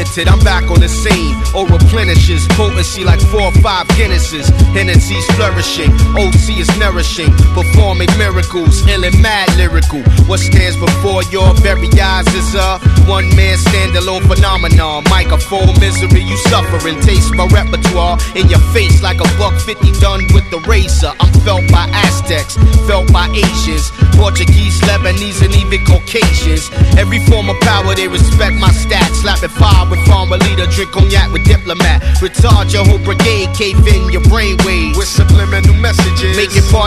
talented, I'm back on the scene. Or replenishes, potency like 4 or 5 Guinnesses. Hennessy's flourishing, OC is nourishing, performing miracles, ill and mad lyrical. What stands before your very eyes is a one-man standalone phenomenon. Microphone misery, you suffering. Taste my repertoire in your face like a $150 done with the razor. I'm felt by Aztecs, felt by Asians, Portuguese, Lebanese, and even Caucasians. Every form of power, they respect my stats. Slapping fire with farmer leader, drink cognac with diplomat. Retard your whole brigade, cave in your brainwaves with subliminal messages. Make it part